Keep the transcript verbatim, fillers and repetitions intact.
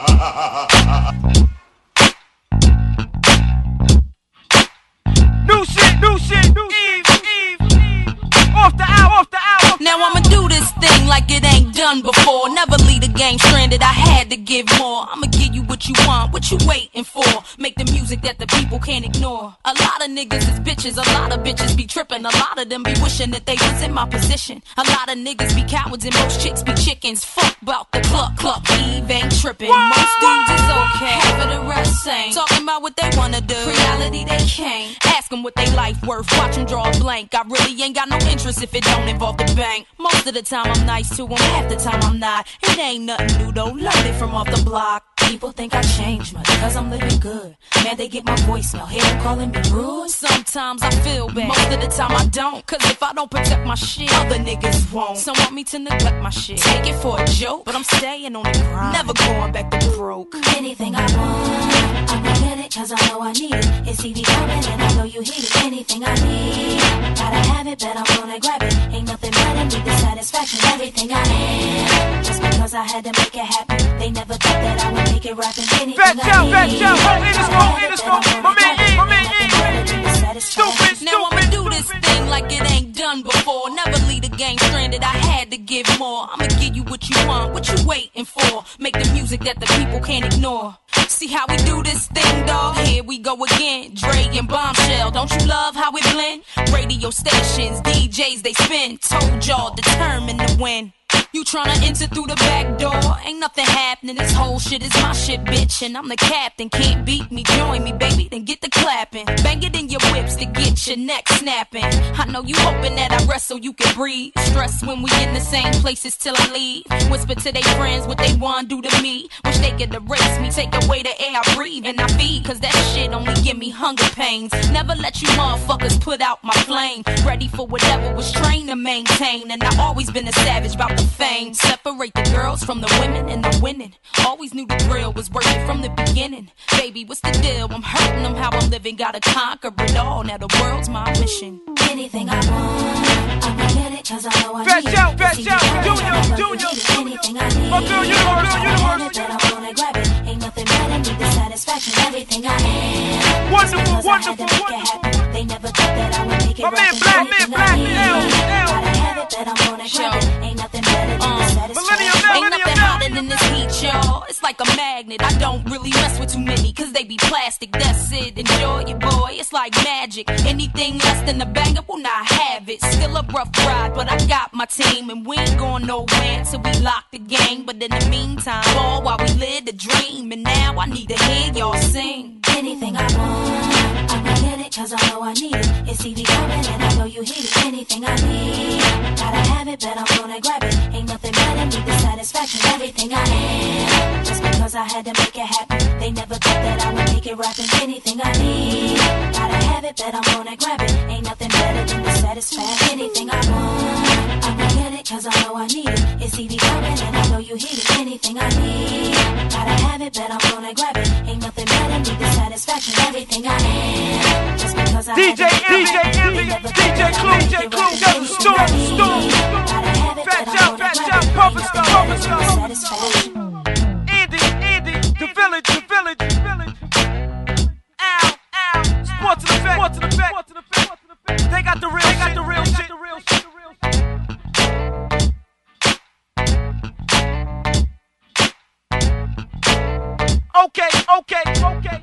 New shit, new shit, new Eve, Eve, Eve. Off the hour, off the hour. Now I'ma do this thing like it ain't done before. Never leave the game stranded, I had to give more. I'ma give you what you want, what you waiting for. Make the music that the people can't ignore. A lot of niggas is bitches, a lot of bitches be tripping. A lot of them be wishing that they was in my position. A lot of niggas be cowards and most chicks be chickens. Fuck about the cluck cluck, Eve ain't tripping. Most dudes is okay, half of the rest ain't. Talking about what they wanna do, reality they can't. Ask them what they life worth, watch them draw a blank. I really ain't got no interest if it don't involve the bank. Most of the time I'm nice to them, half the time I'm not. It ain't nothing new though, learned it from off the block. People think I changed much because I'm living good. Man, they get my voicemail, hear them calling me rude. Sometimes I feel bad, most of the time I don't. Cause if I don't protect my shit, other niggas won't. Some want me to neglect my shit, take it for a joke, but I'm staying on the grind, never going back to broke. Anything I want, I'm gonna get it cause I know I need it. It's T V coming and I know you hear it. Anything I need, gotta have it, bet I'm gonna grab it. Ain't nothing better than the satisfaction. Everything I am, just because I had to make it happen. They never thought that I would make it rapping. Anything Fat I Joe, need, Fat Joe, hold in this phone, in this phone. My man E, my man E. Stupid, now I'ma do this thing like it ain't done before. Never leave the game stranded, I had to give more. I'ma give you what you want, what you waiting for. Make the music that the people can't ignore. See how we do this thing, dog? Here we go again. Dre and Bombshell, don't you love how we blend? Radio stations, D Js, they spin. Told y'all, determined to win. You tryna enter through the back door, ain't nothing happening. This whole shit is my shit, bitch, and I'm the captain. Can't beat me, join me, baby, then get the clapping. Bang it in your whips to get your neck snapping. I know you hoping that I rest so you can breathe. Stress when we in the same places till I leave. Whisper to they friends what they want do to me. Wish they could erase me, take away the air I breathe and I feed. Cause that shit only give me hunger pains. Never let you motherfuckers put out my flame. Ready for whatever was trained to maintain. And I always been a savage about the fame. Separate the girls from the women and the winning. Always knew the grill was working from the beginning. Baby, what's the deal? I'm hurting them how I'm living. Gotta conquer it all. Now the world's my mission. Anything I want, I'm gonna get it cause I know I Fat need Joe, it. Fat Joe, Junior, Junior. Anything I need, My girl, universe, gotta universe. have it, then I'm gonna grab it. Ain't nothing better than the satisfaction. Everything I am, Wonderful, just because wonderful, I had to make it wonderful. happen. They never thought that I would make it My man rapping. Black, man Everything Black, I need, L, L. gotta have it, then I'm gonna grab it. Ain't nothing better than the satisfaction. Millennium, Ain't Millennium, nothing hotter than this heat, y'all. It's like a magnet. I don't really mess with too many, cause they be plastic. That's it. Enjoy it, boy. It's like magic. Anything less than a banger will not have it. Still a rough ride, but I got my team. And we ain't going nowhere till we lock the game. But in the meantime, all while we live the dream. And now I need to hear y'all sing. Anything I want, I'm gonna get it cause I know I need it. It's T V coming and I know you hear it. Anything I need, gotta have it, bet I'm gonna grab it. Ain't nothing better than the satisfaction. Everything I am, just because I had to make it happen. They never thought that I would make it rapping. Anything I need, gotta have it, bet I'm gonna grab it. Ain't nothing better than the satisfaction. Anything I want, I'm gonna get it cause I know I need it. It's T V coming and I know you hear it. Anything I need, gotta have it, bet I'm gonna grab it. Ain't nothing better than the satisfaction. Everything I am, just because I D J, had to D J, Envy, D J Clue, D J Clue, got the storm, storm. Fat Joe, Fat Joe, Puppet Star, Puppet Star. Andy, Andy, the village, the village, the village. Ow, ow, sports to the back, sports to the back, sports to the back, sports to the back. They got the real, they got the real shit, the real shit, the real shit. Okay, okay, okay.